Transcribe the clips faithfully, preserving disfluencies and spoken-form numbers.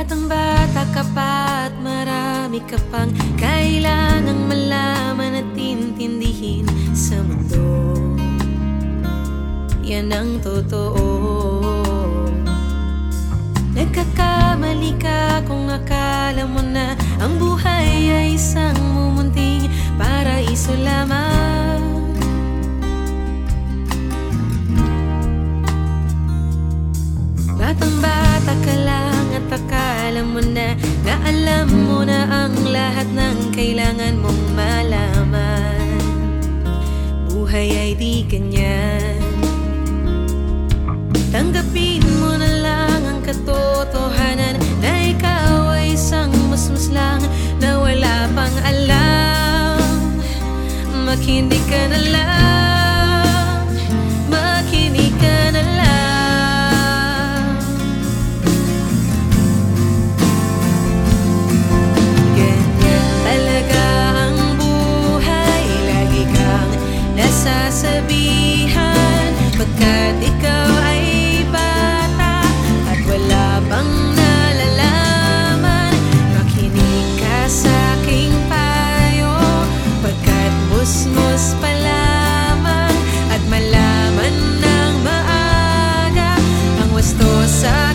Batang-bata ka pa at marami ka pang kailangang malaman at intindihin sa mundo. Yan ang totoo. Nagkakamali ka kung akala mo na ang buhay ay isang mumunting paraiso lamang. Batang-bata ka lang at akala mo na na alam mo na ang lahat ng kailangan mong malaman. Buhay ay di ganyan. Tanggapin mo na lang ang katotohanan na ikaw ay isang musmus lang na wala pang alam. Makinig ka na lang, makinig ka na lang. Ganyan talaga ang buhay, lagi kang nasasabihan pagkat ikaw ay bang nalalaman. Makinig ka sa aking payo pagkat musmus pa lamang at malaman ng maaga ang wasto sa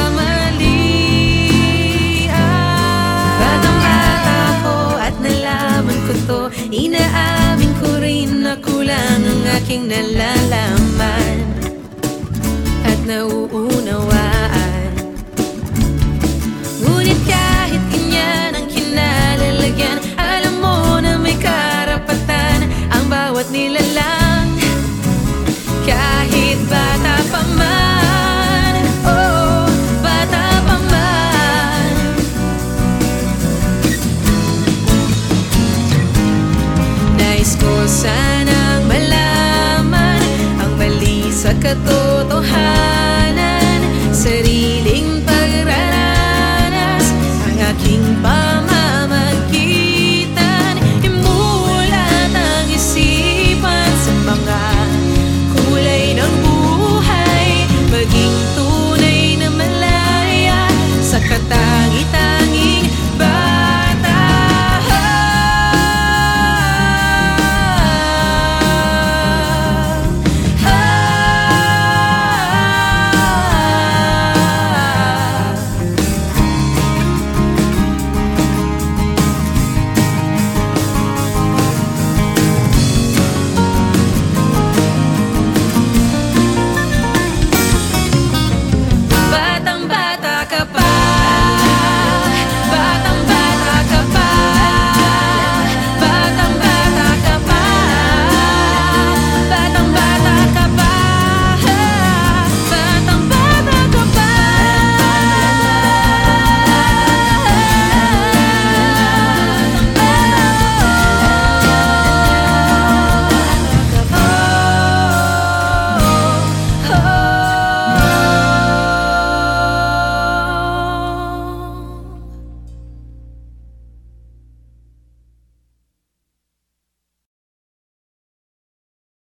kamalian. Batang-bata ko at nalaman ko to, inaamin ko rin na kulang ang aking nalalaman.